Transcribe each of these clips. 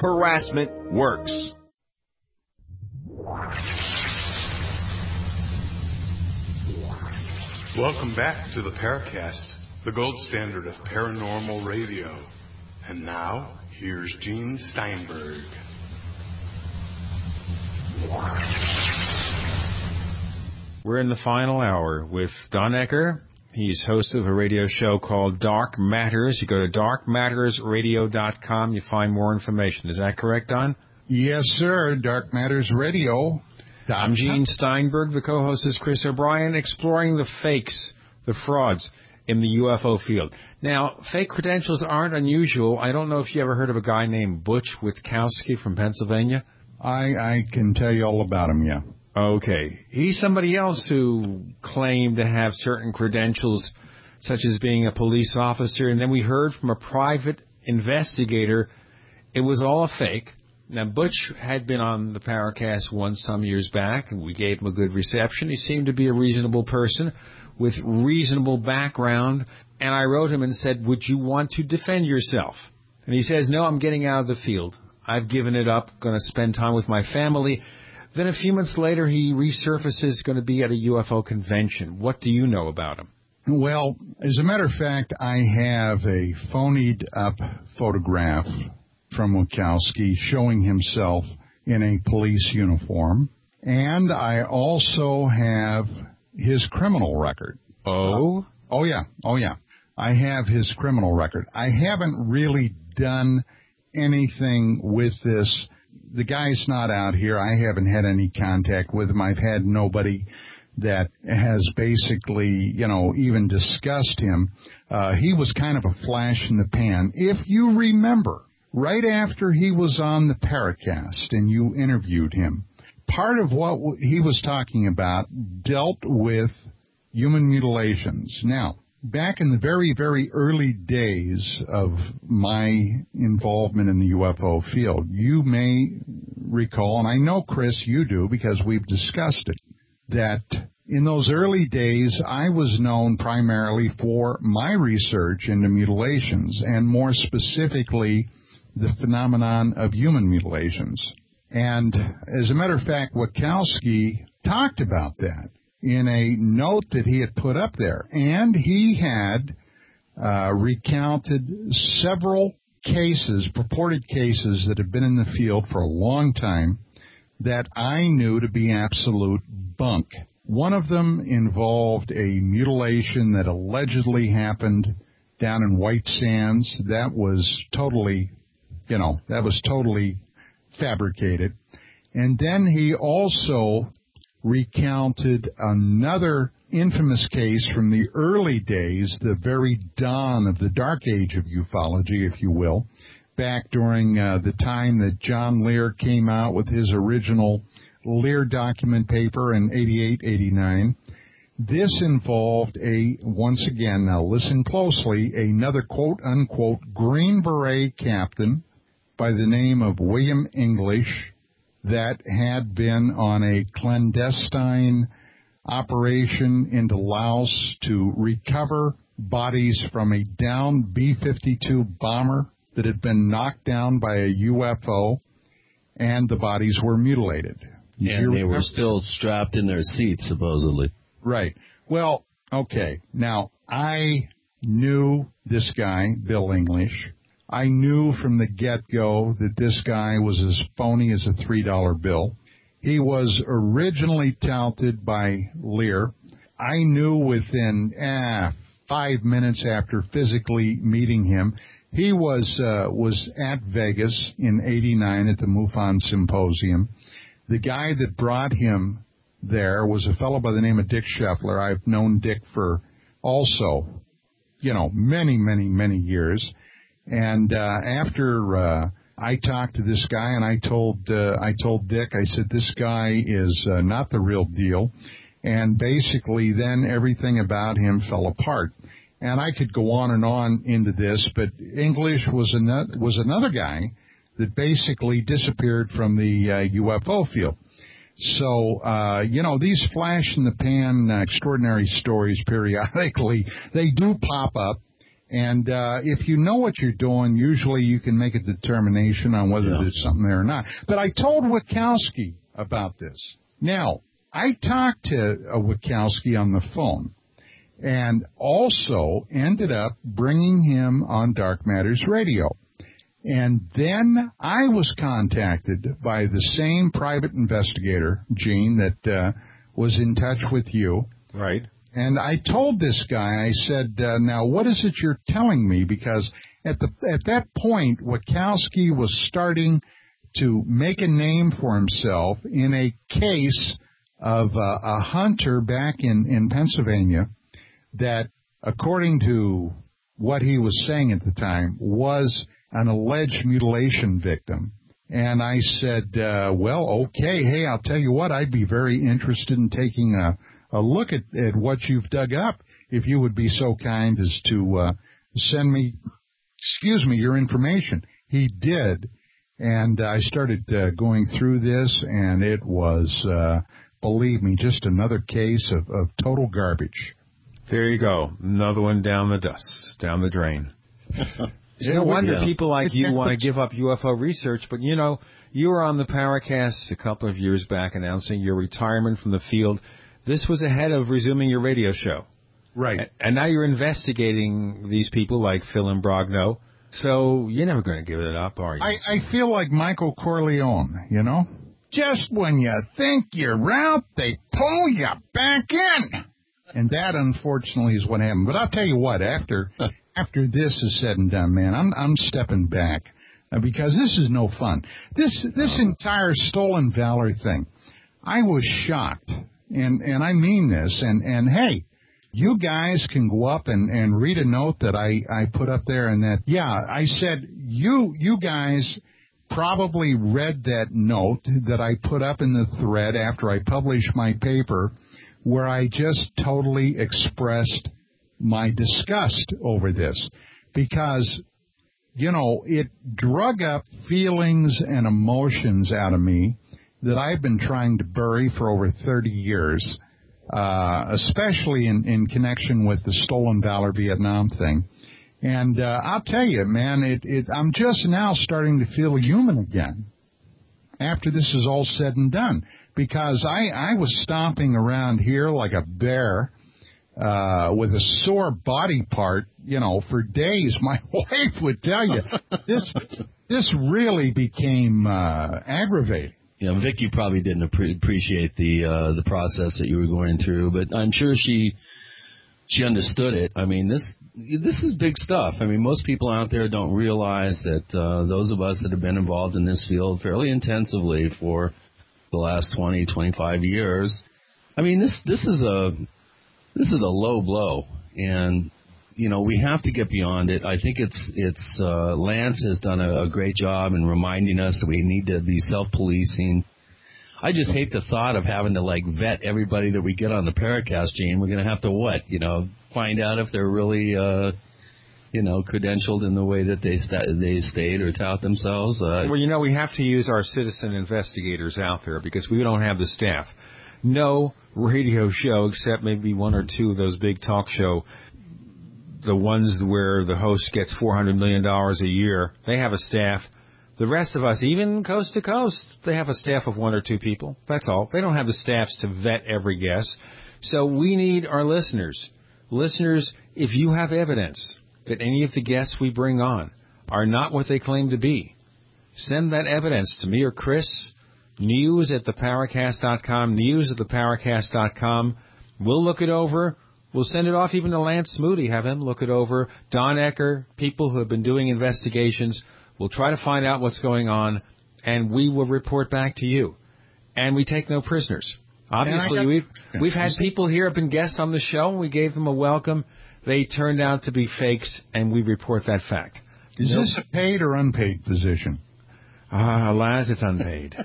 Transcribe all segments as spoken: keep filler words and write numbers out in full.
harassment works. Welcome back to the Paracast, the gold standard of paranormal radio. And now, here's Gene Steinberg. We're in the final hour with Don Ecker. He's host of a radio show called Dark Matters. You go to dark matters radio dot com. You find more information. Is that correct, Don? Yes, sir. Dark Matters Radio. I'm Gene Steinberg. The co-host is Chris O'Brien, exploring the fakes, the frauds in the U F O field. Now, fake credentials aren't unusual. I don't know if you ever heard of a guy named Butch Witkowski from Pennsylvania. I, I can tell you all about him, yeah. Okay. He's somebody else who claimed to have certain credentials, such as being a police officer, and then we heard from a private investigator it was all a fake. Now, Butch had been on the Paracast once some years back, and we gave him a good reception. He seemed to be a reasonable person with reasonable background, and I wrote him and said, would you want to defend yourself? And he says, no, I'm getting out of the field. I've given it up, going to spend time with my family. Then a few months later, he resurfaces, going to be at a U F O convention. What do you know about him? Well, as a matter of fact, I have a phonied-up photograph from Witkowski showing himself in a police uniform, and I also have his criminal record. Oh? Uh, oh, yeah. Oh, yeah. I have his criminal record. I haven't really done anything with this. The guy's not out here. I haven't had any contact with him. I've had nobody that has basically, you know, even discussed him. Uh, he was kind of a flash in the pan. If you remember, right after he was on the Paracast and you interviewed him, part of what he was talking about dealt with human mutilations. Now, back in the very, very early days of my involvement in the U F O field, you may recall, and I know, Chris, you do because we've discussed it, that in those early days I was known primarily for my research into mutilations, and more specifically the phenomenon of human mutilations. And as a matter of fact, Witkowski talked about that in a note that he had put up there. And he had uh, recounted several cases, purported cases that have been in the field for a long time that I knew to be absolute bunk. One of them involved a mutilation that allegedly happened down in White Sands. That was totally, you know, that was totally fabricated. And then he also recounted another infamous case from the early days, the very dawn of the dark age of ufology, if you will, back during uh, the time that John Lear came out with his original Lear document paper in eighty-eight, eighty-nine. This involved a, once again, now listen closely, another quote-unquote Green Beret captain by the name of William English that had been on a clandestine operation into Laos to recover bodies from a downed B fifty-two bomber that had been knocked down by a U F O, and the bodies were mutilated. And they remember? Were still strapped in their seats, supposedly. Right. Well, okay. Now, I knew this guy, Bill English. I knew from the get-go that this guy was as phony as a three dollar bill. He was originally touted by Lear. I knew within ah, five minutes after physically meeting him, he was uh, was at Vegas in eighty-nine at the MUFON Symposium. The guy that brought him there was a fellow by the name of Dick Scheffler. I've known Dick for also, you know, many, many, many years. And uh, after uh, I talked to this guy, and I told uh, I told Dick, I said, this guy is uh, not the real deal. And basically then everything about him fell apart. And I could go on and on into this, but English was another, was another guy that basically disappeared from the uh, U F O field. So, uh, you know, these flash-in-the-pan uh, extraordinary stories periodically, they do pop up. And uh, if you know what you're doing, usually you can make a determination on whether yeah. there's something there or not. But I told Witkowski about this. Now, I talked to uh, Witkowski on the phone and also ended up bringing him on Dark Matters Radio. And then I was contacted by the same private investigator, Gene, that uh, was in touch with you. Right. And I told this guy, I said, uh, now, what is it you're telling me? Because at the at that point, Witkowski was starting to make a name for himself in a case of uh, a hunter back in, in Pennsylvania that, according to what he was saying at the time, was an alleged mutilation victim. And I said, uh, well, okay, hey, I'll tell you what, I'd be very interested in taking a a look at, at what you've dug up, if you would be so kind as to uh, send me, excuse me, your information. He did, and I started uh, going through this, and it was, uh, believe me, just another case of, of total garbage. There you go. Another one down the dust, down the drain. It's no wonder yeah. people like you want to give up U F O research, but, you know, you were on the Paracast a couple of years back announcing your retirement from the field. This was ahead of resuming your radio show. Right. And now you're investigating these people like Phil Imbrogno, so you're never going to give it up, are you? I, I feel like Michael Corleone, you know? Just when you think you're out, they pull you back in. And that, unfortunately, is what happened. But I'll tell you what, after after this is said and done, man, I'm I'm stepping back uh, because this is no fun. This this entire stolen valor thing, I was shocked. And and I mean this, and, and hey, you guys can go up and, and read a note that I, I put up there, and that, yeah, I said, you you guys probably read that note that I put up in the thread after I published my paper, where I just totally expressed my disgust over this, because, you know, it drug up feelings and emotions out of me that I've been trying to bury for over thirty years, uh, especially in, in connection with the Stolen Valor Vietnam thing. And uh, I'll tell you, man, it, it, I'm just now starting to feel human again after this is all said and done, because I, I was stomping around here like a bear uh, with a sore body part, you know, for days. My wife would tell you, this, this really became uh, aggravating. Yeah, Vic, you probably didn't appre- appreciate the uh, the process that you were going through, but I'm sure she she understood it. I mean, this this is big stuff. I mean, most people out there don't realize that uh, those of us that have been involved in this field fairly intensively for the last twenty, twenty-five years. I mean, this this is a this is a low blow, and you know, we have to get beyond it. I think it's it's uh, Lance has done a, a great job in reminding us that we need to be self-policing. I just hate the thought of having to, like, vet everybody that we get on the Paracast, Gene. We're going to have to, what, you know, find out if they're really, uh, you know, credentialed in the way that they st- they state or tout themselves. Uh, well, you know, we have to use our citizen investigators out there because we don't have the staff. No radio show, except maybe one or two of those big talk show, the ones where the host gets four hundred million dollars a year, they have a staff. The rest of us, even coast to coast, they have a staff of one or two people. That's all. They don't have the staffs to vet every guest. So we need our listeners. Listeners, if you have evidence that any of the guests we bring on are not what they claim to be, send that evidence to me or Chris, news at the paracast dot com, news at the paracast dot com. We'll look it over. We'll send it off even to Lance Moody, have him look it over. Don Ecker, people who have been doing investigations. We'll try to find out what's going on, and we will report back to you. And we take no prisoners. Obviously, got, we've we've had people here have been guests on the show, and we gave them a welcome. They turned out to be fakes, and we report that fact. Is nope. this a paid or unpaid position? Ah, uh, alas, it's unpaid.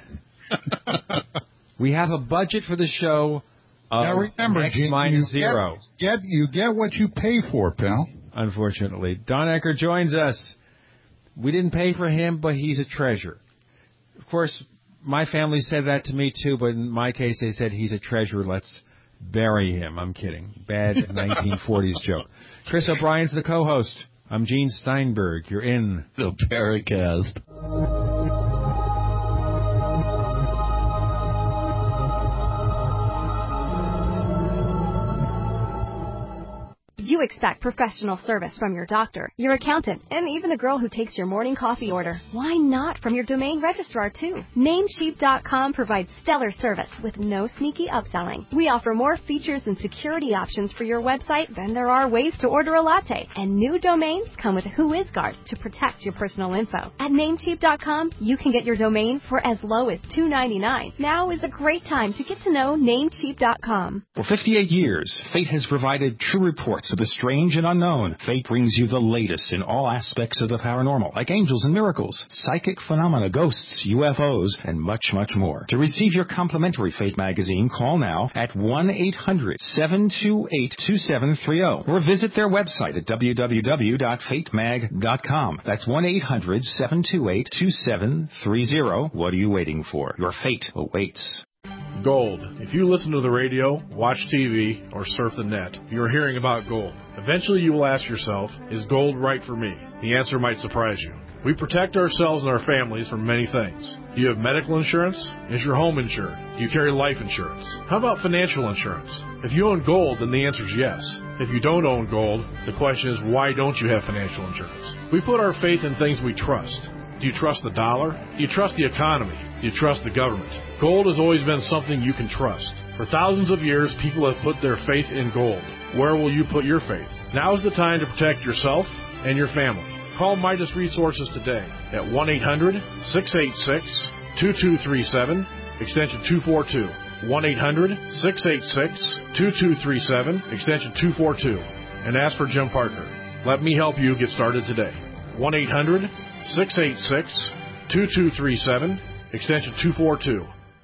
We have a budget for the show. Uh, now remember, X Gene, minus you zero. Get, get you get what you pay for, pal. Unfortunately, Don Ecker joins us. We didn't pay for him, but he's a treasure. Of course, my family said that to me too, but in my case, they said he's a treasure. Let's bury him. I'm kidding. Bad nineteen forties joke. Chris O'Brien's the co-host I'm Gene Steinberg. You're in the Paracast. You expect professional service from your doctor, your accountant, and even the girl who takes your morning coffee order. Why not from your domain registrar, too? Namecheap dot com provides stellar service with no sneaky upselling. We offer more features and security options for your website than there are ways to order a latte. And new domains come with WhoisGuard to protect your personal info. At Namecheap dot com, you can get your domain for as low as two dollars and ninety-nine cents. Now is a great time to get to know Namecheap dot com. For fifty-eight years, Fate has provided true reports of the strange and unknown. Fate brings you the latest in all aspects of the paranormal, like angels and miracles, psychic phenomena, ghosts, U F Os, and much, much more. To receive your complimentary Fate magazine, call now at one eight hundred seven two eight two seven three zero or visit their website at w w w dot fate mag dot com. That's one eight hundred seven two eight two seven three zero. What are you waiting for? Your fate awaits. Gold. If you listen to the radio, watch T V, or surf the net, you're hearing about gold. Eventually you will ask yourself, is gold right for me? The answer might surprise you. We protect ourselves and our families from many things. Do you have medical insurance? Is your home insured? Do you carry life insurance? How about financial insurance? If you own gold, then the answer is yes. If you don't own gold, the question is, why don't you have financial insurance? We put our faith in things we trust. Do you trust the dollar? Do you trust the economy? Do you trust the government? Gold has always been something you can trust. For thousands of years, people have put their faith in gold. Where will you put your faith? Now is the time to protect yourself and your family. Call Midas Resources today at one eight hundred six eight six two two three seven, extension two four two. one eight hundred six eight six two two three seven, extension two four two. And ask for Jim Parker. Let me help you get started today. one eight hundred six eight six two two three seven, extension two four two.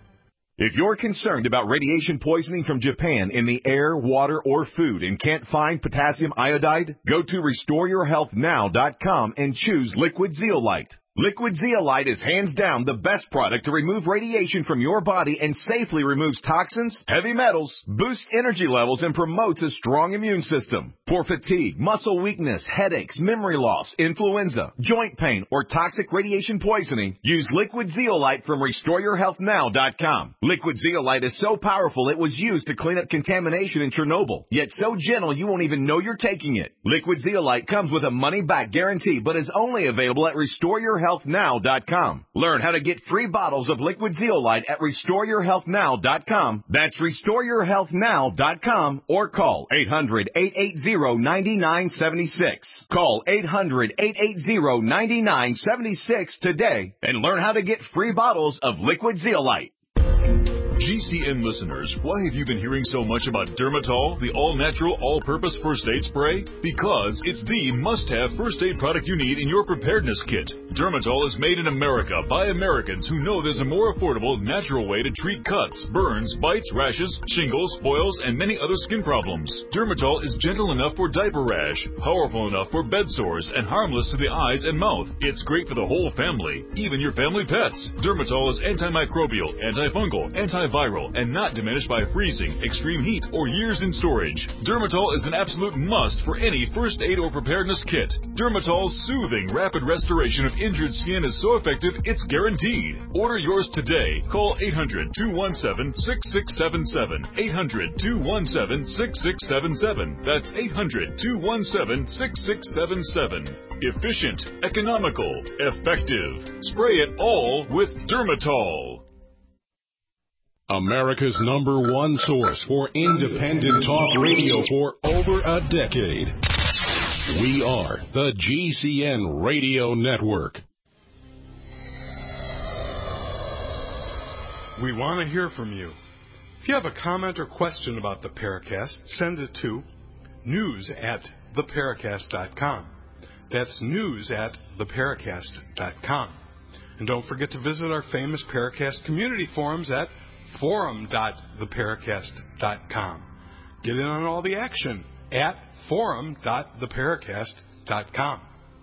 If you're concerned about radiation poisoning from Japan in the air, water, or food and can't find potassium iodide, go to restore your health now dot com and choose Liquid Zeolite. Liquid Zeolite is hands down the best product to remove radiation from your body and safely removes toxins, heavy metals, boosts energy levels, and promotes a strong immune system. For fatigue, muscle weakness, headaches, memory loss, influenza, joint pain, or toxic radiation poisoning, use Liquid Zeolite from restore your health now dot com. Liquid Zeolite is so powerful it was used to clean up contamination in Chernobyl, yet so gentle you won't even know you're taking it. Liquid Zeolite comes with a money-back guarantee, but is only available at restore your health now dot com. Learn how to get free bottles of Liquid Zeolite at restore your health now dot com. That's restore your health now dot com or call eight hundred eight eight zero nine nine seven six. Call eight hundred eight eight zero nine nine seven six today and learn how to get free bottles of Liquid Zeolite. G C N listeners, why have you been hearing so much about Dermatol, the all-natural, all-purpose first aid spray? Because it's the must-have first aid product you need in your preparedness kit. Dermatol is made in America by Americans who know there's a more affordable, natural way to treat cuts, burns, bites, rashes, shingles, boils, and many other skin problems. Dermatol is gentle enough for diaper rash, powerful enough for bed sores, and harmless to the eyes and mouth. It's great for the whole family, even your family pets. Dermatol is antimicrobial, antifungal, anti viral and not diminished by freezing, extreme heat, or years in storage. Dermatol is an absolute must for any first aid or preparedness kit. Dermatol's soothing, rapid restoration of injured skin is so effective, it's guaranteed. Order yours today. Call eight hundred two one seven six six seven seven. eight hundred two one seven six six seven seven. That's eight hundred two one seven six six seven seven. Efficient, economical, effective. Spray it all with Dermatol. America's number one source for independent talk radio for over a decade. We are the G C N Radio Network. We want to hear from you. If you have a comment or question about the Paracast, send it to news at the paracast dot com. That's news at the paracast dot com. And don't forget to visit our famous Paracast community forums at forum dot the paracast dot com. Get in on all the action at forum dot the paracast dot com.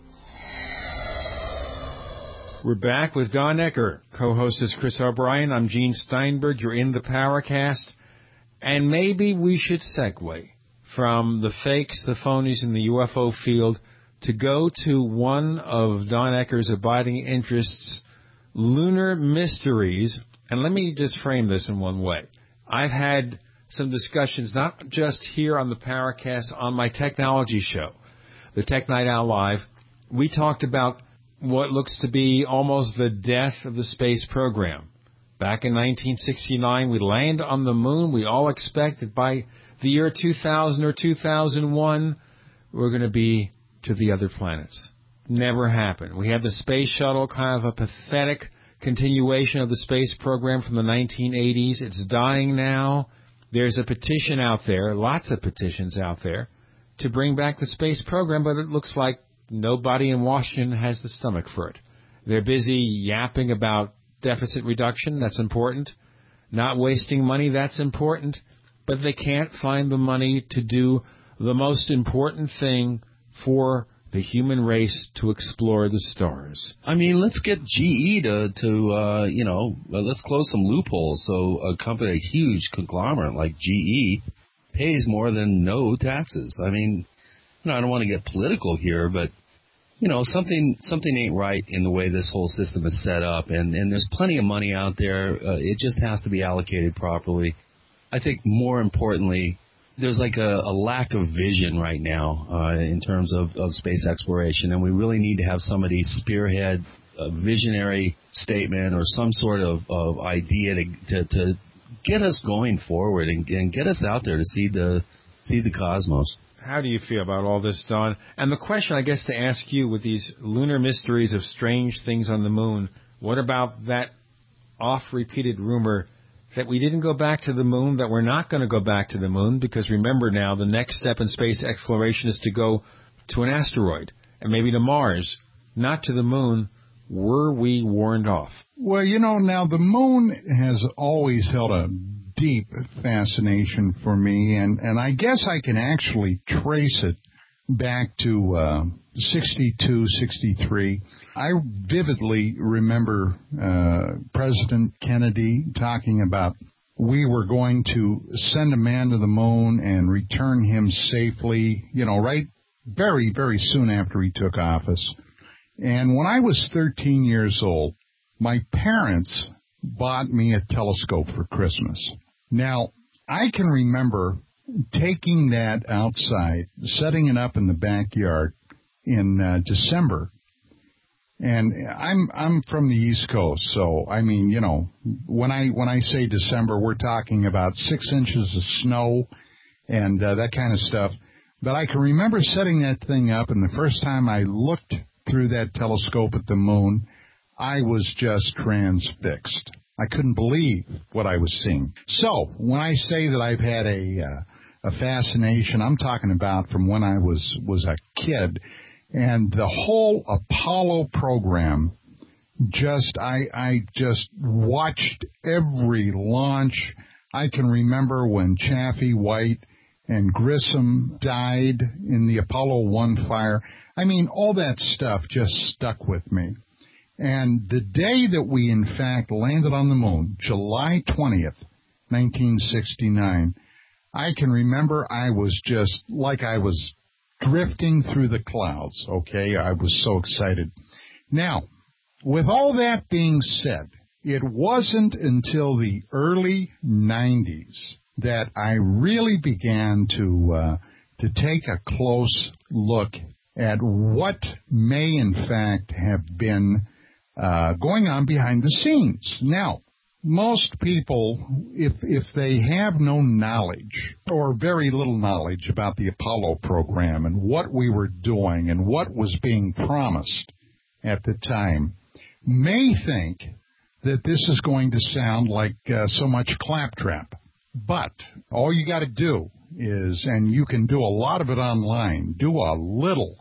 We're back with Don Ecker. Co-host is Chris O'Brien. I'm Gene Steinberg. You're in the Paracast. And maybe we should segue from the fakes, the phonies in the U F O field to go to one of Don Ecker's abiding interests, Lunar Mysteries. And let me just frame this in one way. I've had some discussions, not just here on the Paracast, on my technology show, the Tech Night Owl Live. We talked about what looks to be almost the death of the space program. Back in nineteen sixty-nine, we land on the moon. We all expect that by the year two thousand or two thousand one, we're going to be to the other planets. Never happened. We have the space shuttle, kind of a pathetic continuation of the space program from the nineteen eighties. It's dying now. There's a petition out there, lots of petitions out there, to bring back the space program, but it looks like nobody in Washington has the stomach for it. They're busy yapping about deficit reduction, that's important. Not wasting money, that's important. But they can't find the money to do the most important thing for the human race, to explore the stars. I mean, let's get G E to, to uh, you know, let's close some loopholes so a company, a huge conglomerate like G E, pays more than no taxes. I mean, you know, I don't want to get political here, but, you know, something something ain't right in the way this whole system is set up, and, and there's plenty of money out there. Uh, it just has to be allocated properly. I think more importantly, there's like a, a lack of vision right now uh, in terms of, of space exploration, and we really need to have somebody spearhead a visionary statement or some sort of, of idea to, to to get us going forward and, and get us out there to see the see the cosmos. How do you feel about all this, Don? And the question, I guess, to ask you with these lunar mysteries of strange things on the moon, what about that oft-repeated rumor that we didn't go back to the moon, that we're not going to go back to the moon, because remember now, the next step in space exploration is to go to an asteroid and maybe to Mars, not to the moon. Were we warned off? Well, you know, now the moon has always held a deep fascination for me, and, and I guess I can actually trace it back to uh, sixty-two, sixty-three. I vividly remember uh, President Kennedy talking about we were going to send a man to the moon and return him safely, you know, right very, very soon after he took office. And when I was thirteen years old, my parents bought me a telescope for Christmas. Now, I can remember taking that outside, setting it up in the backyard in uh, December. And I'm I'm from the East Coast, so I mean, you know, when I when I say December, we're talking about six inches of snow and uh, that kind of stuff. But I can remember setting that thing up, and the first time I looked through that telescope at the moon, I was just transfixed. I couldn't believe what I was seeing. So when I say that I've had a uh, a fascination, I'm talking about from when I was was a kid, and the whole Apollo program. Just I I just watched every launch. I can remember when Chaffee, White, and Grissom died in the Apollo one fire. I mean, all that stuff just stuck with me. And the day that we, in fact, landed on the moon, July twentieth, nineteen sixty-nine, I can remember I was just like I was drifting through the clouds, okay? I was so excited. Now, with all that being said, it wasn't until the early nineties that I really began to uh, to take a close look at what may, in fact, have been uh, going on behind the scenes. Now, most people, if if they have no knowledge or very little knowledge about the Apollo program and what we were doing and what was being promised at the time, may think that this is going to sound like uh, so much claptrap. But all you got to do is, and you can do a lot of it online, do a little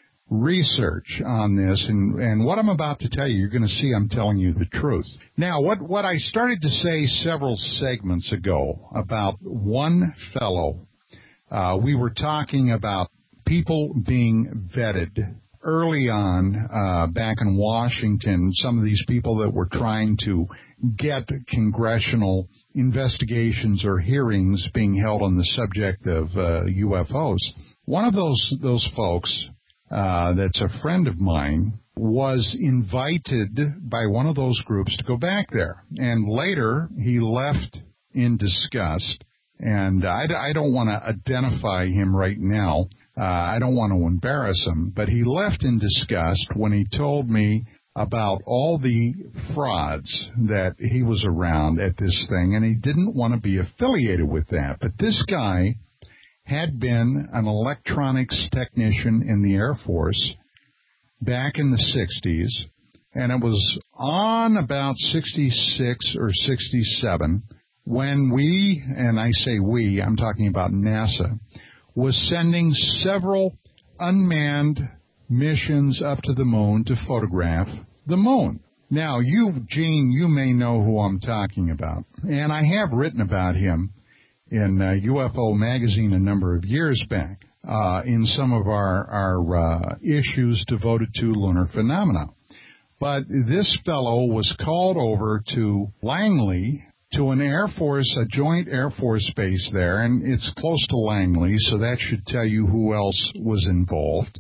research on this, and, and what I'm about to tell you, you're going to see I'm telling you the truth. Now, what, what I started to say several segments ago about one fellow, uh, we were talking about people being vetted early on uh, back in Washington, some of these people that were trying to get congressional investigations or hearings being held on the subject of uh, U F Os. One of those those folks uh, that's a friend of mine, was invited by one of those groups to go back there. And later, he left in disgust. And I, I don't want to identify him right now. Uh, I don't want to embarrass him. But he left in disgust when he told me about all the frauds that he was around at this thing, and he didn't want to be affiliated with that. But this guy had been an electronics technician in the Air Force back in the sixties, and it was on about sixty-six or sixty-seven when we, and I say we, I'm talking about NASA, was sending several unmanned missions up to the moon to photograph the moon. Now, you, Gene, you may know who I'm talking about, and I have written about him in uh, U F O Magazine a number of years back uh, in some of our, our uh, issues devoted to lunar phenomena. But this fellow was called over to Langley, to an Air Force, a joint Air Force base there, and it's close to Langley, so that should tell you who else was involved,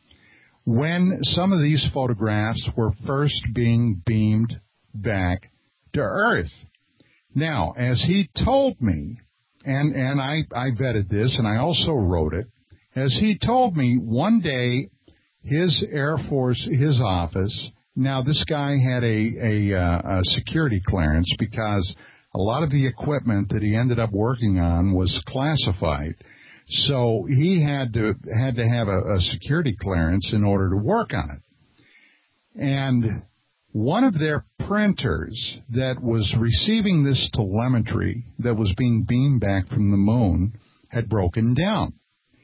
when some of these photographs were first being beamed back to Earth. Now, as he told me, and, and I, I vetted this, and I also wrote it, as he told me, one day his Air Force, his office, now this guy had a, a, uh, a security clearance because a lot of the equipment that he ended up working on was classified. So he had to had to have a, a security clearance in order to work on it. And one of their printers that was receiving this telemetry that was being beamed back from the moon had broken down.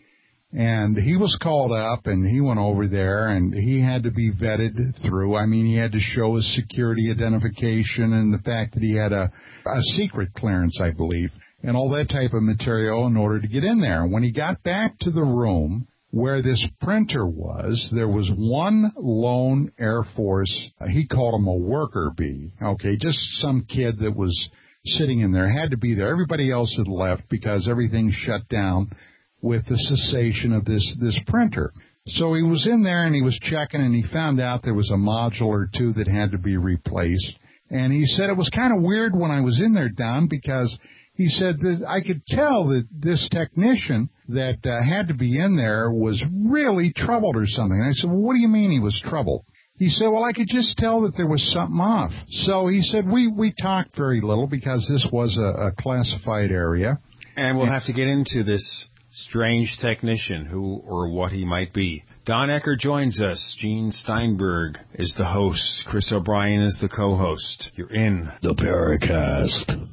And he was called up, and he went over there, and he had to be vetted through. I mean, he had to show his security identification and the fact that he had a, a secret clearance, I believe, and all that type of material in order to get in there. When he got back to the room where this printer was, there was one lone Air Force, he called him a worker bee, okay, just some kid that was sitting in there, had to be there. Everybody else had left because everything shut down with the cessation of this, this printer. So he was in there and he was checking, and he found out there was a module or two that had to be replaced. And he said it was kind of weird when I was in there, Don, because he said that I could tell that this technician that uh, had to be in there was really troubled or something. And I said, well, what do you mean he was troubled? He said, well, I could just tell that there was something off. So he said, we, we talked very little because this was a, a classified area. And we'll have to get into this strange technician, who or what he might be. Don Ecker joins us. Gene Steinberg is the host. Chris O'Brien is the co-host. You're in the Paracast.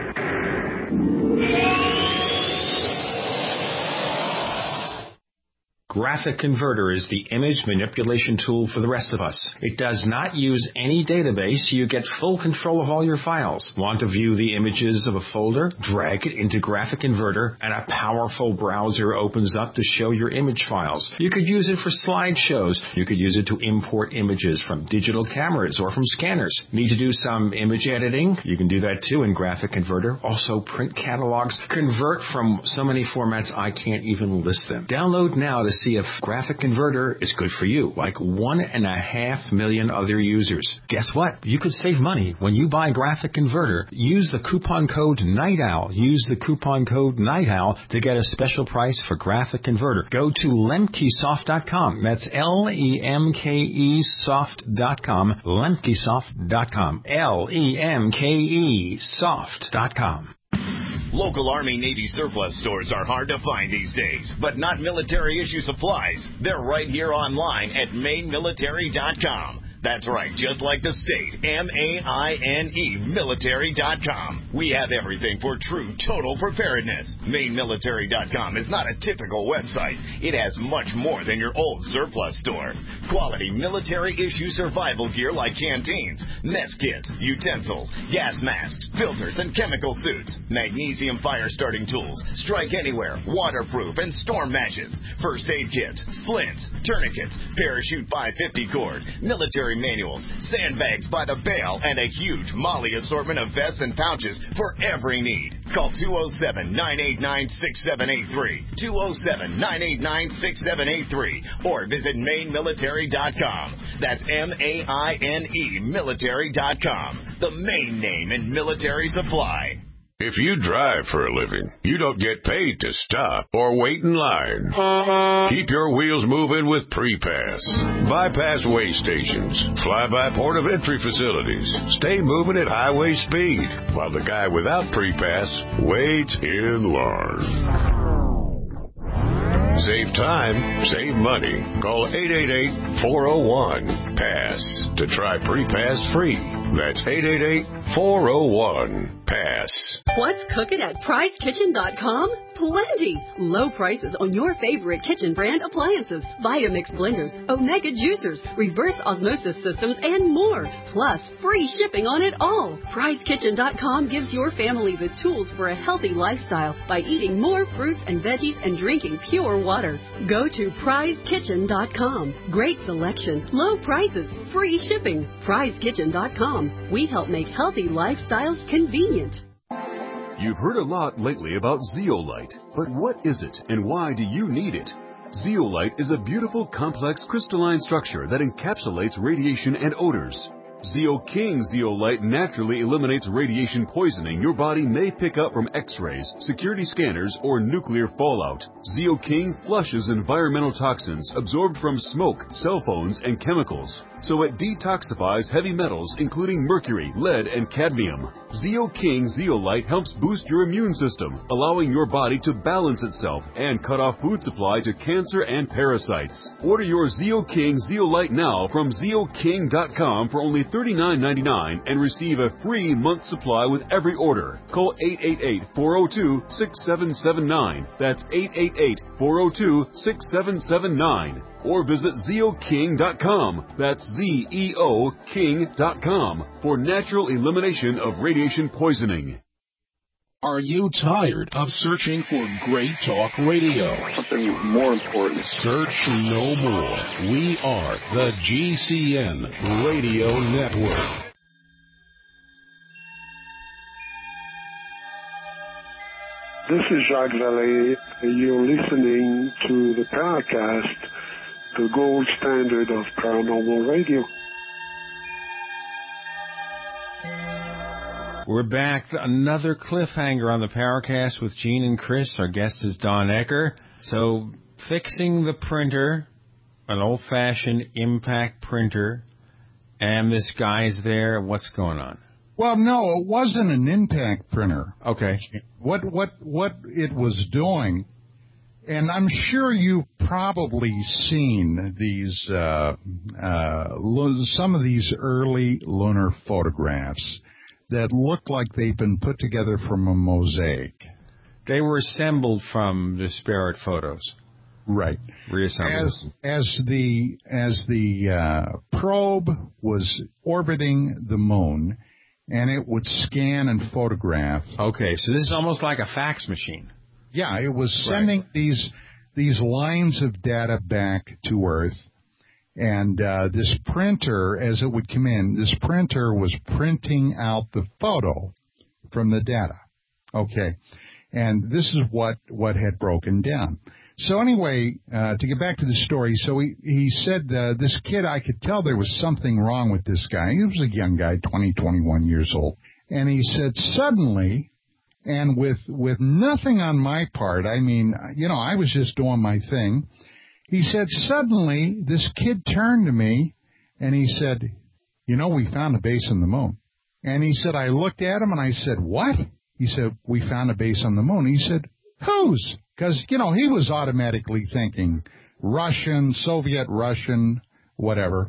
Graphic Converter is the image manipulation tool for the rest of us. It does not use any database, so you get full control of all your files. Want to view the images of a folder? Drag it into Graphic Converter, and a powerful browser opens up to show your image files. You could use it for slideshows. You could use it to import images from digital cameras or from scanners. Need to do some image editing? You can do that too in Graphic Converter. Also print catalogs. Convert from so many formats I can't even list them. Download now to see if Graphic Converter is good for you, like one and a half million other users. Guess what? You could save money when you buy Graphic Converter. Use the coupon code Night Owl. Use the coupon code Night Owl to get a special price for Graphic Converter. Go to lemkesoft dot com. That's L E M K E soft dot com. lemkesoft dot com. L E M K E soft dot com. Local Army Navy surplus stores are hard to find these days, but not military issue supplies. They're right here online at maine military dot com. That's right, just like the state, M A I N E, military dot com. We have everything for true total preparedness. maine military dot com is not a typical website. It has much more than your old surplus store. Quality military-issue survival gear like canteens, mess kits, utensils, gas masks, filters, and chemical suits, magnesium fire-starting tools, strike anywhere, waterproof, and storm matches, first aid kits, splints, tourniquets, parachute five fifty cord, military manuals, sandbags by the bale, and a huge Molly assortment of vests and pouches for every need. Call two oh seven, nine eight nine, six seven eight three, two oh seven, nine eight nine, six seven eight three, or visit maine military dot com. That's M A I N E military dot com, the Maine name in military supply. If you drive for a living, you don't get paid to stop or wait in line. Keep your wheels moving with Pre-Pass. Bypass way stations, fly-by port of entry facilities. Stay moving at highway speed, while the guy without Pre-Pass waits in line. Save time, save money. Call eight eight eight, four oh one, PASS to try Pre-Pass free. That's eight eight eight, four oh one, PASS. What's cooking at prize kitchen dot com? Plenty! Low prices on your favorite kitchen brand appliances, Vitamix blenders, Omega juicers, reverse osmosis systems, and more. Plus, free shipping on it all. prize kitchen dot com gives your family the tools for a healthy lifestyle by eating more fruits and veggies and drinking pure water. Go to prize kitchen dot com. Great selection, low prices, free shipping. prize kitchen dot com. We help make healthy lifestyles convenient. You've heard a lot lately about Zeolite, but what is it and why do you need it? Zeolite is a beautiful, complex crystalline structure that encapsulates radiation and odors. ZeoKing Zeolite naturally eliminates radiation poisoning your body may pick up from X-rays, security scanners, or nuclear fallout. ZeoKing flushes environmental toxins absorbed from smoke, cell phones, and chemicals, so it detoxifies heavy metals including mercury, lead, and cadmium. ZeoKing Zeolite helps boost your immune system, allowing your body to balance itself and cut off food supply to cancer and parasites. Order your ZeoKing Zeolite now from Zeo King dot com for only thirty-nine ninety-nine and receive a free month supply with every order. Call eight eight eight, four oh two, six seven seven nine. That's eight eight eight, four oh two, six seven seven nine. Or visit Zeo King dot com. That's Z E O King dot com for natural elimination of radiation poisoning. Are you tired of searching for great talk radio? Something more important. Search no more. We are the G C N Radio Network. This is Jacques Vallée. You're listening to the Paracast, the gold standard of paranormal radio. We're back. Another cliffhanger on the Paracast with Gene and Chris. Our guest is Don Ecker. So, fixing the printer, an old-fashioned impact printer, and this guy's there. What's going on? Well, no, it wasn't an impact printer. Okay. What what what it was doing, and I'm sure you've probably seen these uh, uh, some of these early lunar photographs that look like they've been put together from a mosaic. They were assembled from disparate photos. Right. Reassembled. As, as the as the uh, probe was orbiting the moon, and it would scan and photograph. Okay, so this is almost like a fax machine. Yeah, it was sending right. these these lines of data back to Earth. And uh, this printer, as it would come in, this printer was printing out the photo from the data. Okay. And this is what, what had broken down. So anyway, uh, to get back to the story, so he, he said uh, this kid, I could tell there was something wrong with this guy. He was a young guy, twenty, twenty-one years old. And he said suddenly, and with with nothing on my part, I mean, you know, I was just doing my thing. He said, suddenly, this kid turned to me, and he said, you know, we found a base on the moon. And he said, I looked at him, and I said, what? He said, we found a base on the moon. He said, whose? Because, you know, he was automatically thinking Russian, Soviet Russian, whatever.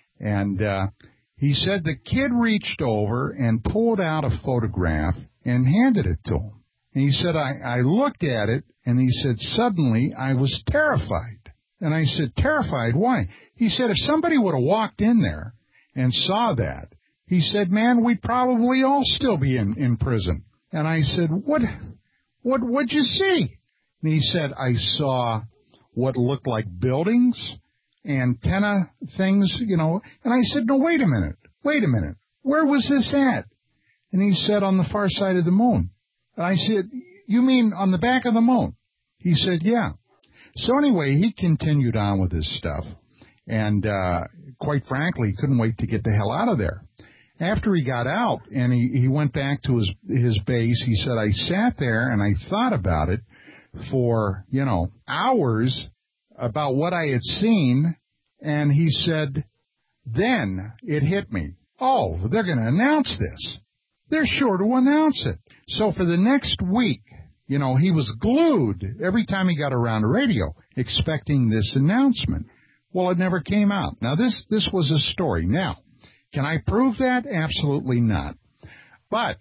And uh, he said the kid reached over and pulled out a photograph and handed it to him. And he said, I, I looked at it, and he said, suddenly I was terrified. And I said, terrified? Why? He said, if somebody would have walked in there and saw that, he said, man, we'd probably all still be in, in prison. And I said, what, what, what'd you see? And he said, I saw what looked like buildings, antenna things, you know. And I said, no, wait a minute, wait a minute. Where was this at? And he said, on the far side of the moon. And I said, you mean on the back of the moon? He said, yeah. So anyway, he continued on with his stuff. And uh, quite frankly, couldn't wait to get the hell out of there. After he got out and he, he went back to his, his base, he said, I sat there and I thought about it for, you know, hours about what I had seen. And he said, then it hit me. Oh, they're going to announce this. They're sure to announce it. So for the next week, you know, he was glued every time he got around the radio, expecting this announcement. Well, it never came out. Now, this, this was a story. Now, can I prove that? Absolutely not. But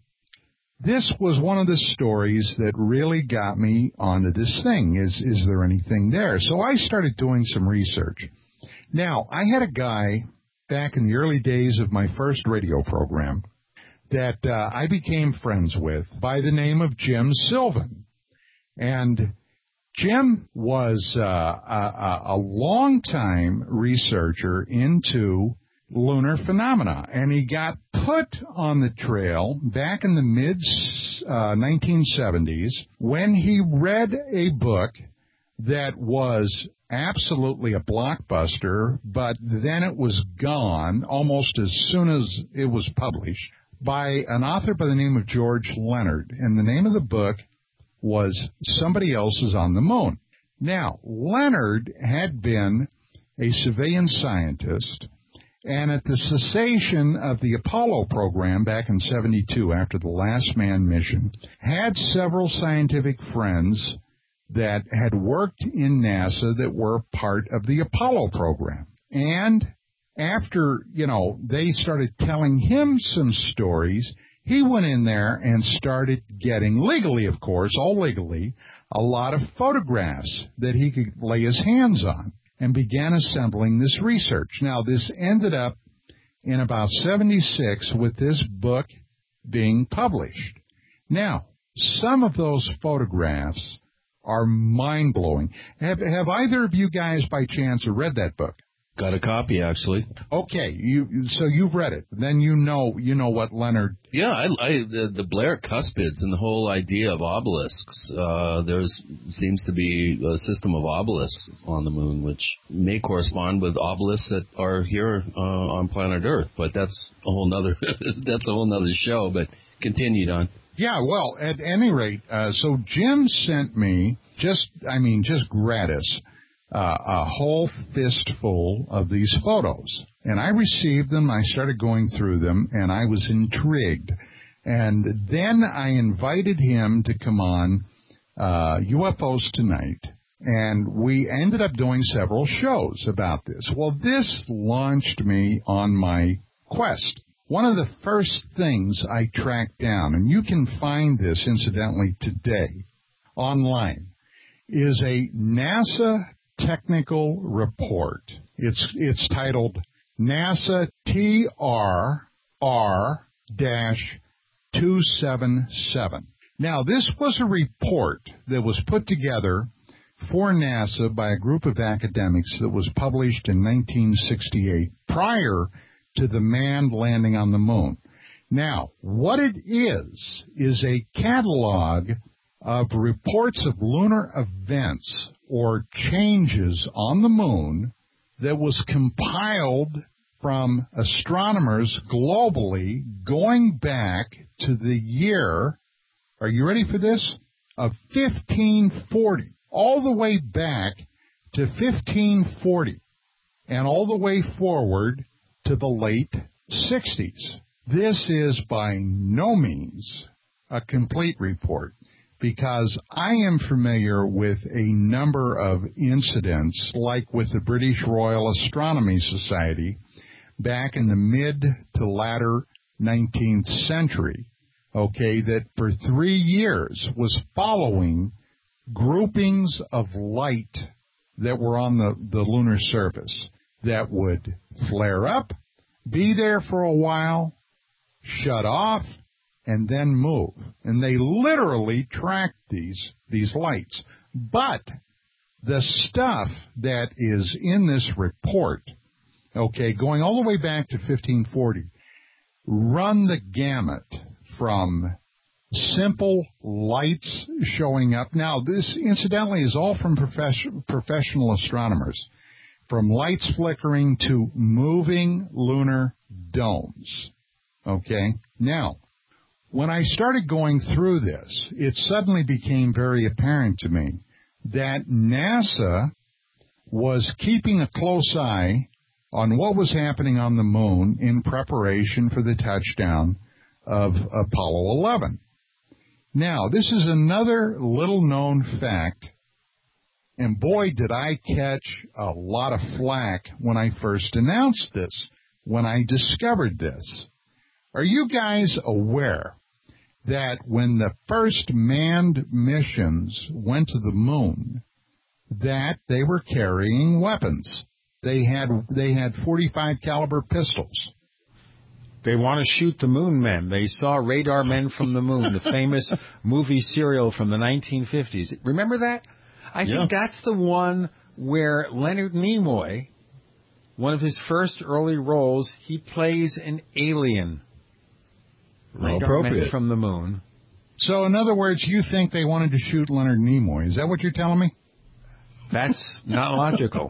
this was one of the stories that really got me onto this thing. Is, is there anything there? So I started doing some research. Now, I had a guy back in the early days of my first radio program that uh, I became friends with by the name of Jim Sylvan. And Jim was uh, a, a long-time researcher into lunar phenomena, and he got put on the trail back in the mid uh, nineteen seventies when he read a book that was absolutely a blockbuster, but then it was gone almost as soon as it was published, by an author by the name of George Leonard. And the name of the book was Somebody Else is on the Moon. Now, Leonard had been a civilian scientist, and at the cessation of the Apollo program back in seventy-two, after the last man mission, had several scientific friends that had worked in NASA that were part of the Apollo program. And after, you know, they started telling him some stories, he went in there and started getting, legally of course, all legally, a lot of photographs that he could lay his hands on, and began assembling this research. Now, this ended up in about seventy-six with this book being published. Now, some of those photographs are mind-blowing. Have, have either of you guys by chance read that book? Got a copy, actually. Okay, you so you've read it. Then you know you know what Leonard... Yeah, I, I, the, the Blair cuspids and the whole idea of obelisks. Uh, there seems to be a system of obelisks on the moon, which may correspond with obelisks that are here uh, on planet Earth. But that's a whole nother that's a whole nother show. But continued on. Yeah, well, at any rate, uh, so Jim sent me just, I mean, just gratis. Uh, a whole fistful of these photos. And I received them, I started going through them, and I was intrigued. And then I invited him to come on uh, U F Os Tonight, and we ended up doing several shows about this. Well, this launched me on my quest. One of the first things I tracked down, and you can find this, incidentally, today online, is a NASA technical report. It's it's titled NASA T R R two seventy-seven. Now, this was a report that was put together for NASA by a group of academics that was published in nineteen sixty-eight, prior to the manned landing on the moon. Now, what it is, is a catalog of reports of lunar events or changes on the moon that was compiled from astronomers globally going back to the year, are you ready for this, of fifteen forty, all the way back to fifteen forty, and all the way forward to the late sixties. This is by no means a complete report, because I am familiar with a number of incidents, like with the British Royal Astronomy Society back in the mid to latter nineteenth century, okay, that for three years was following groupings of light that were on the, the lunar surface that would flare up, be there for a while, shut off, and then move. And they literally tracked these these lights. But the stuff that is in this report, okay, going all the way back to fifteen forty, run the gamut from simple lights showing up. Now, this, incidentally, is all from profession, professional astronomers, from lights flickering to moving lunar domes. Okay? Now, when I started going through this, it suddenly became very apparent to me that NASA was keeping a close eye on what was happening on the moon in preparation for the touchdown of Apollo eleven. Now, this is another little-known fact, and boy, did I catch a lot of flack when I first announced this, when I discovered this. Are you guys aware that when the first manned missions went to the moon, that they were carrying weapons? They had they had forty-five caliber pistols. They want to shoot the moon men. They saw Radar Men from the Moon, the famous movie serial from the nineteen fifties. Remember that? I Yeah. think that's the one where Leonard Nimoy, one of his first early roles, he plays an alien. Well, Radar Men appropriate. from the Moon. So, in other words, you think they wanted to shoot Leonard Nimoy. Is that what you're telling me? That's not logical.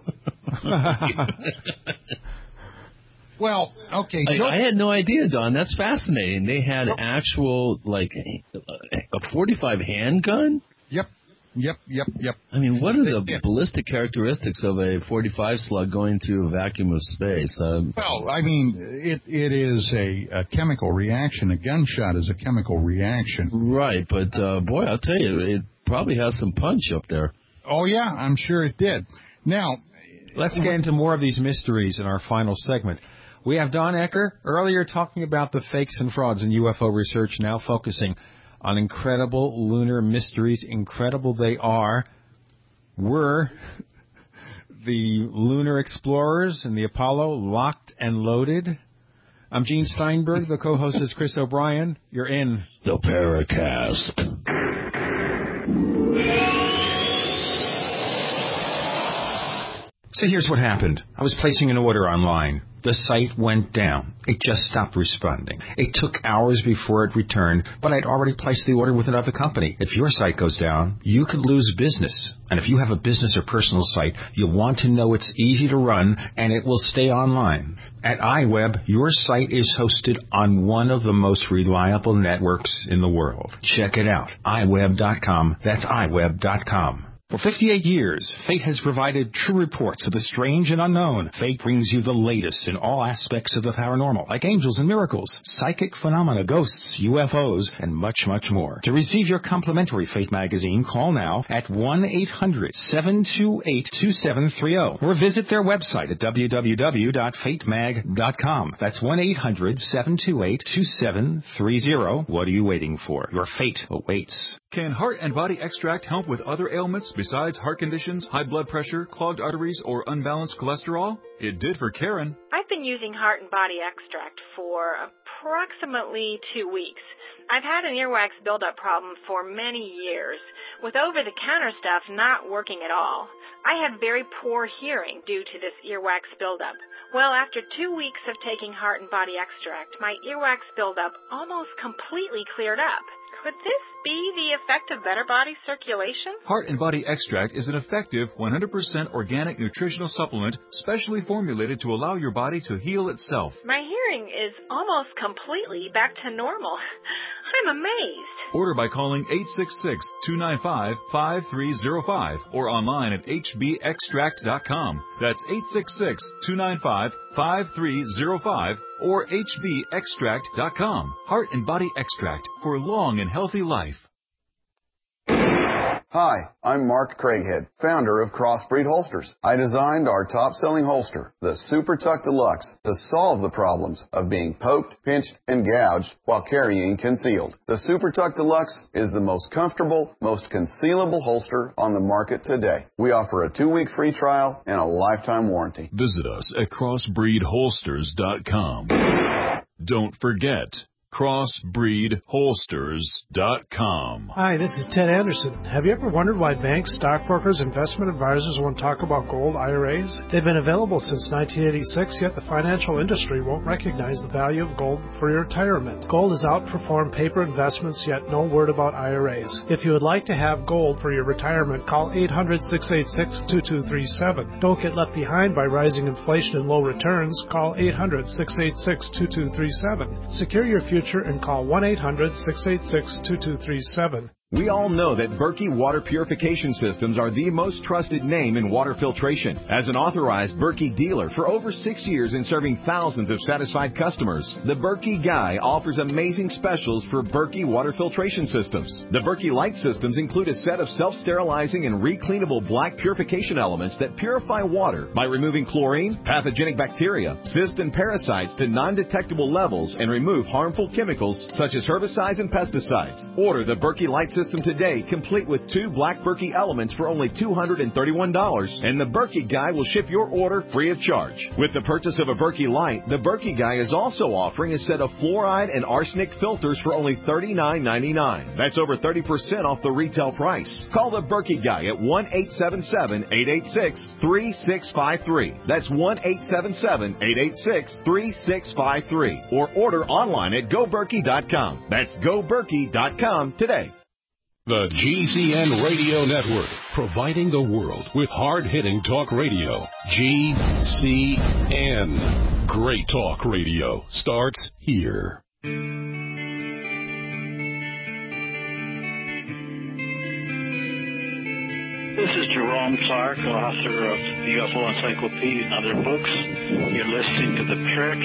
Well, okay. I, I had no idea, Don. That's fascinating. They had actual, like, a forty-five handgun? Yep. Yep, yep, yep. I mean, what are the ballistic characteristics of a forty-five slug going through a vacuum of space? Um, Well, I mean, it it is a, a chemical reaction. A gunshot is a chemical reaction. Right, but, uh, boy, I'll tell you, it probably has some punch up there. Oh, yeah, I'm sure it did. Now, let's get into more of these mysteries in our final segment. We have Don Ecker earlier talking about the fakes and frauds in U F O research, now focusing on incredible lunar mysteries. Incredible they are. Were the lunar explorers and the Apollo locked and loaded? I'm Gene Steinberg. The co-host is Chris O'Brien. You're in The Paracast. So here's what happened. I was placing an order online. The site went down. It just stopped responding. It took hours before it returned, but I'd already placed the order with another company. If your site goes down, you could lose business. And if you have a business or personal site, you'll want to know it's easy to run and it will stay online. At iWeb, your site is hosted on one of the most reliable networks in the world. Check it out. i web dot com. That's i web dot com. For fifty-eight years, Fate has provided true reports of the strange and unknown. Fate brings you the latest in all aspects of the paranormal, like angels and miracles, psychic phenomena, ghosts, U F Os, and much, much more. To receive your complimentary Fate magazine, call now at one eight hundred seven two eight two seven three zero or visit their website at w w w dot fate mag dot com. That's one eight hundred seven two eight two seven three zero. What are you waiting for? Your fate awaits. Can Heart and Body Extract help with other ailments besides heart conditions, high blood pressure, clogged arteries, or unbalanced cholesterol? It did for Karen. I've been using Heart and Body Extract for approximately two weeks. I've had an earwax buildup problem for many years, with over-the-counter stuff not working at all. I have very poor hearing due to this earwax buildup. Well, after two weeks of taking Heart and Body Extract, my earwax buildup almost completely cleared up. Could this be the effect of better body circulation? Heart and Body Extract is an effective one hundred percent organic nutritional supplement specially formulated to allow your body to heal itself. My hearing is almost completely back to normal. I'm amazed. Order by calling eight six six, two nine five, five three zero five or online at h b extract dot com. That's eight six six, two nine five, five three zero five or h b extract dot com. Heart and Body Extract for long and healthy life. Hi, I'm Mark Craighead, founder of Crossbreed Holsters. I designed our top-selling holster, the Super Tuck Deluxe, to solve the problems of being poked, pinched, and gouged while carrying concealed. The Super Tuck Deluxe is the most comfortable, most concealable holster on the market today. We offer a two-week free trial and a lifetime warranty. Visit us at crossbreed holsters dot com. Don't forget, crossbreed holsters dot com. Hi, this is Ted Anderson. Have you ever wondered why banks, stockbrokers, investment advisors won't talk about gold I R As? They've been available since nineteen eighty-six, yet the financial industry won't recognize the value of gold for your retirement. Gold has outperformed paper investments, yet no word about I R As. If you would like to have gold for your retirement, call eight hundred, six eight six, two two three seven. Don't get left behind by rising inflation and low returns. Call eight hundred, six eight six, two two three seven. Secure your future and call one eight hundred, six eight six, two two three seven. We all know that Berkey Water Purification Systems are the most trusted name in water filtration. As an authorized Berkey dealer for over six years and serving thousands of satisfied customers, the Berkey Guy offers amazing specials for Berkey Water Filtration Systems. The Berkey Light Systems include a set of self-sterilizing and recleanable black purification elements that purify water by removing chlorine, pathogenic bacteria, cysts, and parasites to non-detectable levels and remove harmful chemicals such as herbicides and pesticides. Order the Berkey Light Systems today, complete with two black Berkey elements for only two hundred thirty-one dollars, and the Berkey Guy will ship your order free of charge. With the purchase of a Berkey Light, the Berkey Guy is also offering a set of fluoride and arsenic filters for only thirty-nine ninety-nine. That's over thirty percent off the retail price. Call the Berkey Guy at one eight seven seven, eight eight six, three six five three. That's one eight seven seven, eight eight six, three six five three. Or order online at go berkey dot com. That's go berkey dot com today. The G C N Radio Network, providing the world with hard-hitting talk radio. G C N. Great talk radio starts here. This is Jerome Clark, author of the U F O Encyclopedia and other books. You're listening to the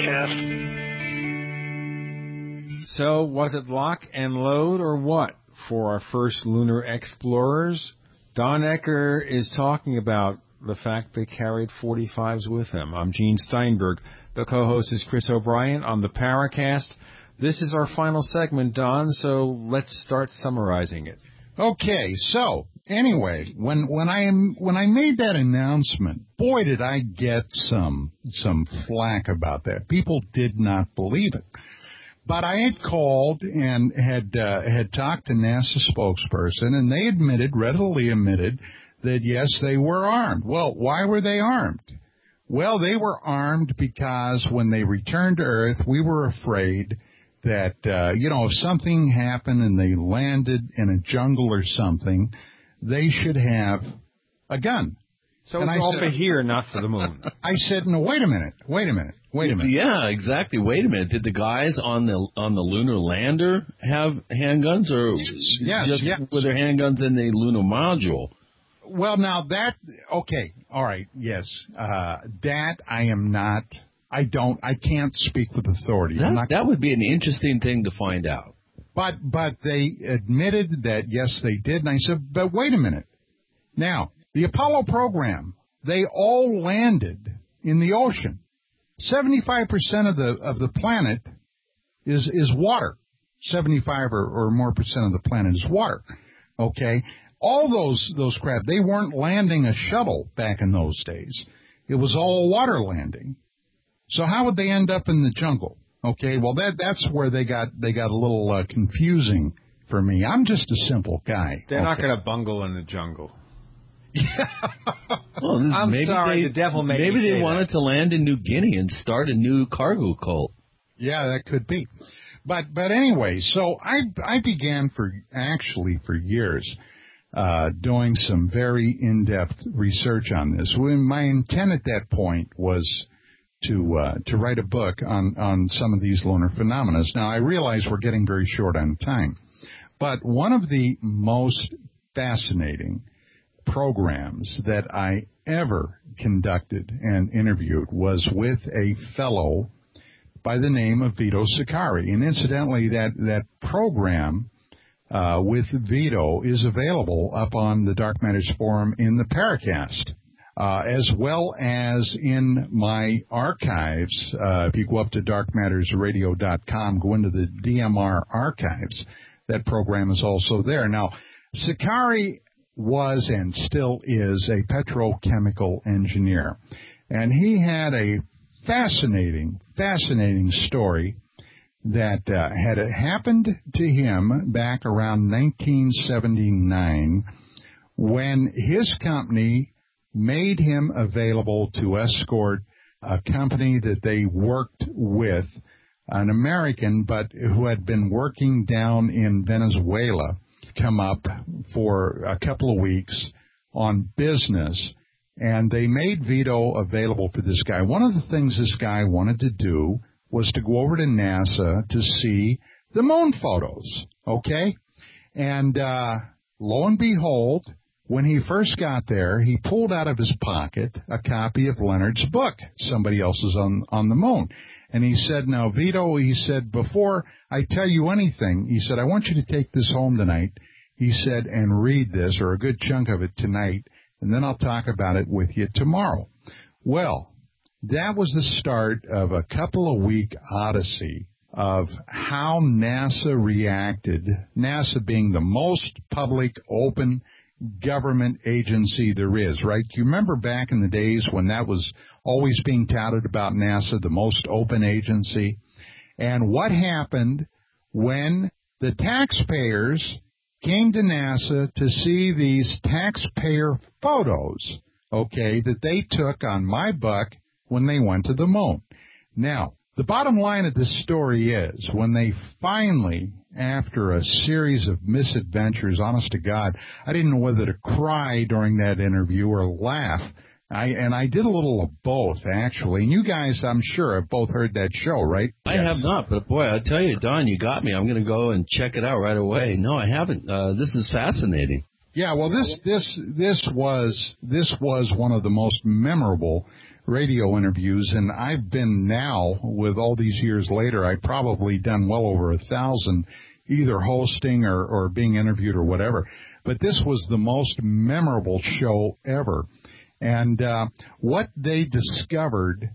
Paracast. So, was it lock and load or what for our first lunar explorers? Don Ecker is talking about the fact they carried forty-fives with them. I'm Gene Steinberg. The co-host is Chris O'Brien on the Paracast. This is our final segment, Don, so let's start summarizing it. Okay, so anyway, when when I when I made that announcement, boy, did I get some some flack about that. People did not believe it. But I had called and had uh, had talked to NASA spokesperson, and they admitted, readily admitted, that yes, they were armed. Well, why were they armed? Well, they were armed because when they returned to Earth, we were afraid that, uh, you know, if something happened and they landed in a jungle or something, they should have a gun. So and it's I all said, for here, not for the moon. I said, no, wait a minute, wait a minute, wait a minute. Yeah, exactly. Wait a minute. Did the guys on the on the lunar lander have handguns, or yes, just yes. were there handguns in the lunar module? Well, now that, okay, all right, yes, uh, that I am not, I don't, I can't speak with authority. That, I'm not, that would be an interesting thing to find out. But, but they admitted that, yes, they did, and I said, but wait a minute. Now, the Apollo program, they all landed in the ocean. seventy-five percent of the, of the planet is, is water. seventy-five or, or more percent of the planet is water. Okay? All those, those craft, they weren't landing a shuttle back in those days. It was all water landing. So how would they end up in the jungle? Okay, well that, that's where they got, they got a little uh, confusing for me. I'm just a simple guy. They're okay. not going to bungle in the jungle. Well, I'm maybe sorry, they, the devil made Maybe me they say wanted that. to land in New Guinea and start a new cargo cult. Yeah, that could be. But but anyway, so I I began for actually for years uh, doing some very in-depth research on this. When my intent at that point was to uh, to write a book on on some of these lunar phenomena. Now I realize we're getting very short on time, but one of the most fascinating programs that I ever conducted and interviewed was with a fellow by the name of Vito Sicari. And incidentally, that, that program uh, with Vito is available up on the Dark Matters Forum in the Paracast, uh, as well as in my archives. Uh, if you go up to dark matters radio dot com, go into the D M R archives, that program is also there. Now, Sicari was and still is a petrochemical engineer. And he had a fascinating, fascinating story that uh, had it happened to him back around nineteen seventy-nine when his company made him available to escort a company that they worked with, an American, but who had been working down in Venezuela, come up for a couple of weeks on business, and they made Vito available for this guy. One of the things this guy wanted to do was to go over to NASA to see the moon photos, okay? And uh, lo and behold, when he first got there, he pulled out of his pocket a copy of Leonard's book, Somebody Else's on, on the Moon. And he said, now, Vito, he said, before I tell you anything, he said, I want you to take this home tonight, he said, and read this, or a good chunk of it tonight, and then I'll talk about it with you tomorrow. Well, that was the start of a couple of week odyssey of how NASA reacted, NASA being the most public, open government agency there is, right? You remember back in the days when that was always being touted about NASA, the most open agency? And what happened when the taxpayers came to NASA to see these taxpayer photos, okay, that they took on my buck when they went to the moon? Now, the bottom line of this story is when they finally, after a series of misadventures, honest to God, I didn't know whether to cry during that interview or laugh. I, and I did a little of both, actually. And you guys, I'm sure, have both heard that show, right? I Yes. have not, but boy, I tell you, Don, you got me. I'm going to go and check it out right away. No, I haven't. Uh, this is fascinating. Yeah, well, this this this was this was one of the most memorable radio interviews, and I've been now, with all these years later, I've probably done well over a thousand, either hosting or, or being interviewed or whatever. But this was the most memorable show ever. And uh, what they discovered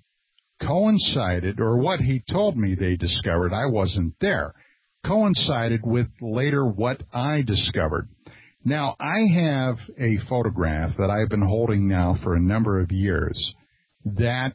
coincided, or what he told me they discovered, I wasn't there, coincided with later what I discovered. Now, I have a photograph that I've been holding now for a number of years that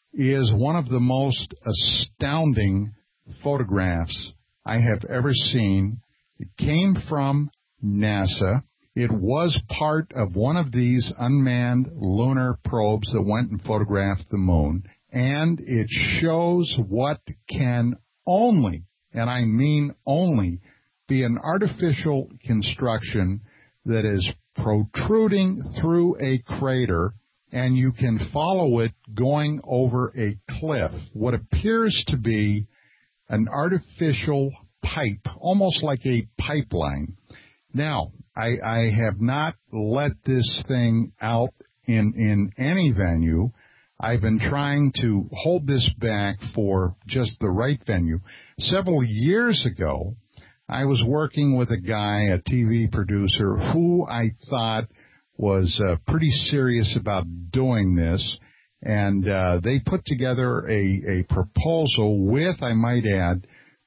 is one of the most astounding photographs I have ever seen. It came from NASA. It was part of one of these unmanned lunar probes that went and photographed the moon, and it shows what can only, and I mean only, be an artificial construction that is protruding through a crater, and you can follow it going over a cliff, what appears to be an artificial pipe, almost like a pipeline. Now, I, I have not let this thing out in, in any venue. I've been trying to hold this back for just the right venue. Several years ago, I was working with a guy, a T V producer, who I thought was uh, pretty serious about doing this, and uh, they put together a, a proposal with, I might add,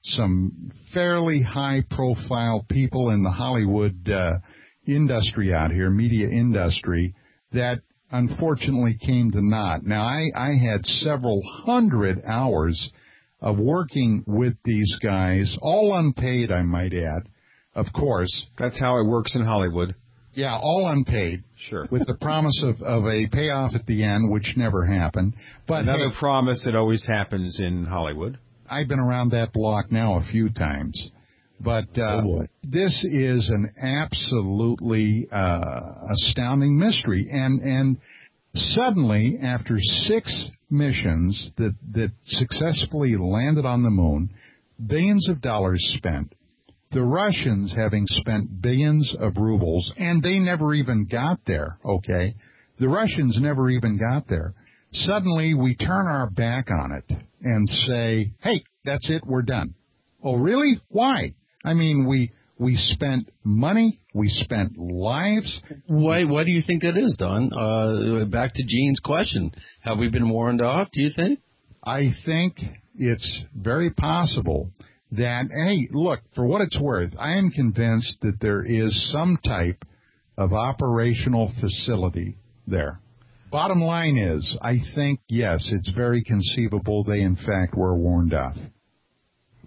some fairly high-profile people in the Hollywood uh, industry out here, media industry, that unfortunately came to naught. Now, I, I had several hundred hours of working with these guys, all unpaid, I might add, of course. That's how it works in Hollywood. Yeah, all unpaid. Sure. With the promise of, of a payoff at the end, which never happened. But Another hey, promise that always happens in Hollywood. I've been around that block now a few times. But uh, oh boy. This is an absolutely uh, astounding mystery. And and suddenly, after six missions that, that successfully landed on the moon, billions of dollars spent, the Russians having spent billions of rubles, and they never even got there, okay? The Russians never even got there. Suddenly, we turn our back on it and say, hey, that's it, we're done. Oh, really? Why? I mean, we we spent money, we spent lives. Why Why do you think that is, Don? Uh, back to Gene's question. Have we been warned off, do you think? I think it's very possible that, hey, look, for what it's worth, I am convinced that there is some type of operational facility there. Bottom line is, I think, yes, it's very conceivable they, in fact, were warned off.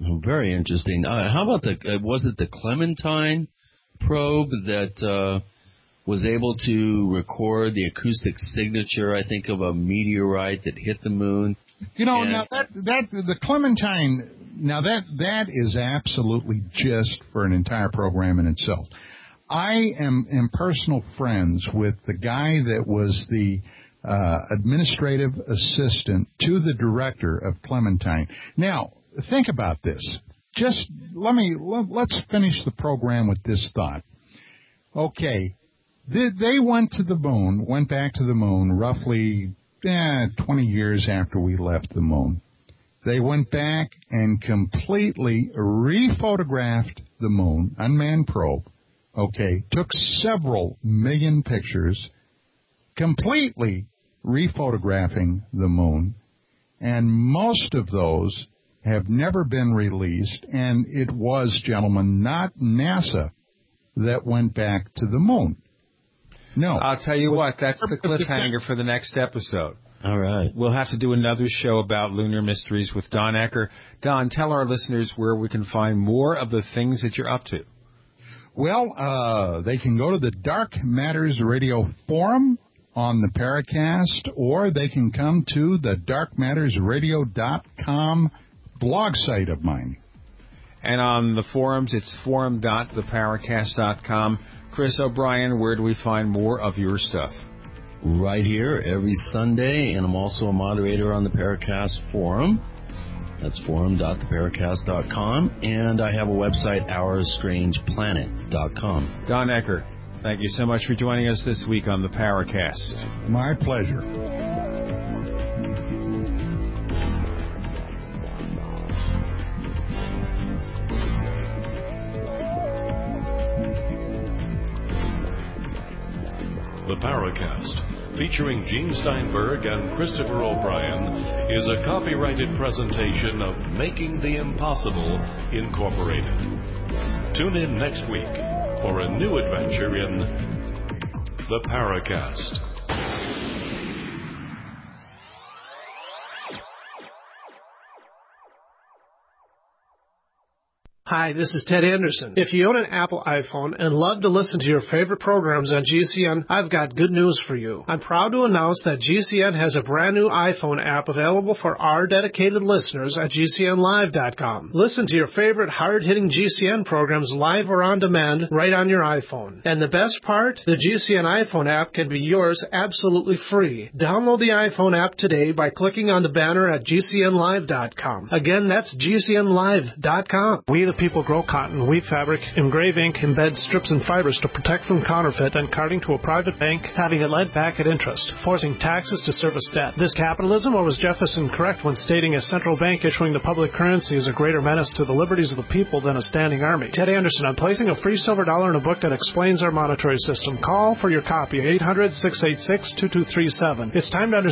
Very interesting. Uh, how about the, uh, was it the Clementine probe that uh, was able to record the acoustic signature, I think, of a meteorite that hit the moon? You know, and, now that, that, the Clementine, now that, that is absolutely just for an entire program in itself. I am, am personal friends with the guy that was the uh, administrative assistant to the director of Clementine. Now, think about this. Just let me, let, let's finish the program with this thought. Okay, they, they went to the moon, went back to the moon roughly eh, twenty years after we left the moon. They went back and completely rephotographed the moon, unmanned probe, okay, took several million pictures, completely rephotographing the moon, and most of those have never been released, and it was, gentlemen, not NASA that went back to the moon. No. I'll tell you what, that's the cliffhanger for the next episode. All right. We'll have to do another show about lunar mysteries with Don Ecker. Don, tell our listeners where we can find more of the things that you're up to. Well, uh, they can go to the Dark Matters Radio Forum on the Paracast, or they can come to the dark matters radio dot com blog site of mine. And on the forums, it's forum dot the paracast dot com. Chris O'Brien, where do we find more of your stuff? Right here every Sunday, and I'm also a moderator on the Paracast forum. That's forum dot the paracast dot com, and I have a website, our strange planet dot com. Don Ecker, thank you so much for joining us this week on the Paracast. My pleasure. The Paracast, featuring Gene Steinberg and Christopher O'Brien, is a copyrighted presentation of Making the Impossible, Incorporated. Tune in next week for a new adventure in The Paracast. Hi, this is Ted Anderson. If you own an Apple iPhone and love to listen to your favorite programs on G C N, I've got good news for you. I'm proud to announce that G C N has a brand new iPhone app available for our dedicated listeners at G C N live dot com. Listen to your favorite hard-hitting G C N programs live or on demand right on your iPhone. And the best part? The G C N iPhone app can be yours absolutely free. Download the iPhone app today by clicking on the banner at G C N live dot com. Again, that's G C N live dot com. We the people grow cotton, weave fabric, engrave ink, embed strips and fibers to protect from counterfeit, then carting to a private bank, having it lent back at interest, forcing taxes to service debt. This capitalism, or was Jefferson correct when stating a central bank issuing the public currency is a greater menace to the liberties of the people than a standing army? Ted Anderson, I'm placing a free silver dollar in a book that explains our monetary system. Call for your copy, eight hundred, six eight six, two two three seven. It's time to understand